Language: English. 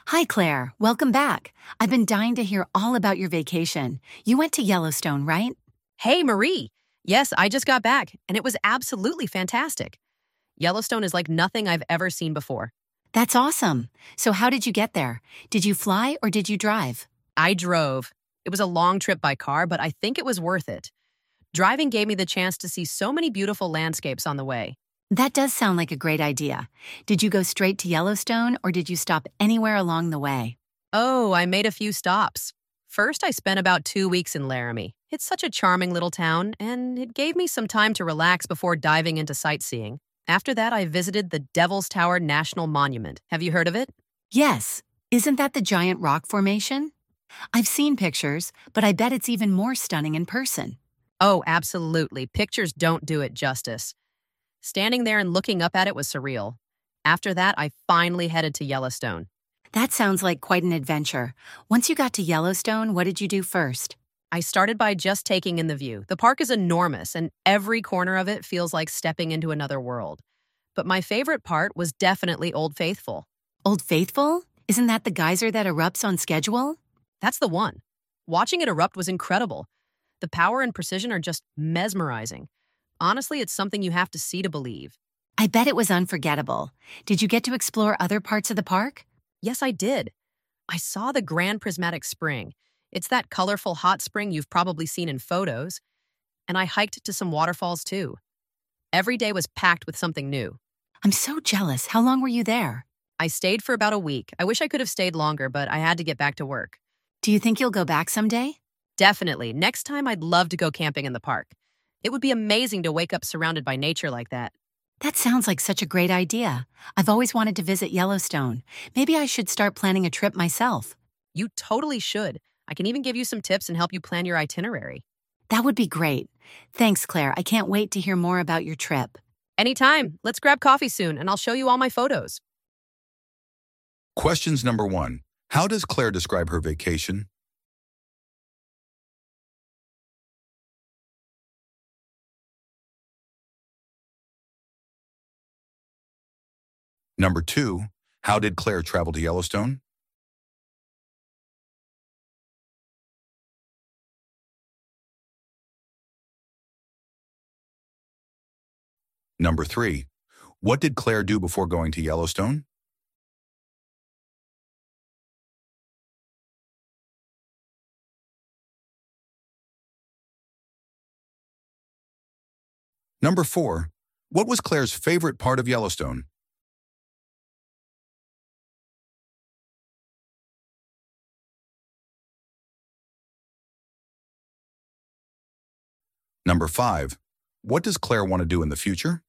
Hi, Claire. Welcome back. I've been dying to hear all about your vacation. You went to Yellowstone, right? Hey, Marie. Yes, I just got back, and it was absolutely fantastic. Yellowstone is like nothing I've ever seen before. That's awesome. So, how did you get there? Did you fly or did you drive? I drove. It was a long trip by car, but I think it was worth it. Driving gave me the chance to see so many beautiful landscapes on the way. That does sound like a great idea. Did you go straight to Yellowstone or did you stop anywhere along the way? Oh, I made a few stops. First, I spent about 2 weeks in Laramie. It's such a charming little town, and it gave me some time to relax before diving into sightseeing. After that, I visited the Devil's Tower National Monument. Have you heard of it? Yes. Isn't that the giant rock formation? I've seen pictures, but I bet it's even more stunning in person. Oh, absolutely. Pictures don't do it justice. Standing there and looking up at it was surreal. After that, I finally headed to Yellowstone. That sounds like quite an adventure. Once you got to Yellowstone, what did you do first? I started by just taking in the view. The park is enormous, and every corner of it feels like stepping into another world. But my favorite part was definitely Old Faithful. Old Faithful? Isn't that the geyser that erupts on schedule? That's the one. Watching it erupt was incredible. The power and precision are just mesmerizing. Honestly, it's something you have to see to believe. I bet it was unforgettable. Did you get to explore other parts of the park? Yes, I did. I saw the Grand Prismatic Spring. It's that colorful hot spring you've probably seen in photos. And I hiked to some waterfalls too. Every day was packed with something new. I'm so jealous. How long were you there? I stayed for about a week. I wish I could have stayed longer, but I had to get back to work. Do you think you'll go back someday? Definitely. Next time, I'd love to go camping in the park. It would be amazing to wake up surrounded by nature like that. That sounds like such a great idea. I've always wanted to visit Yellowstone. Maybe I should start planning a trip myself. You totally should. I can even give you some tips and help you plan your itinerary. That would be great. Thanks, Claire. I can't wait to hear more about your trip. Anytime. Let's grab coffee soon, and I'll show you all my photos. Questions number 1. How does Claire describe her vacation? Number 2. How did Claire travel to Yellowstone? Number 3. What did Claire do before going to Yellowstone? Number 4. What was Claire's favorite part of Yellowstone? Number 5. What does Claire want to do in the future?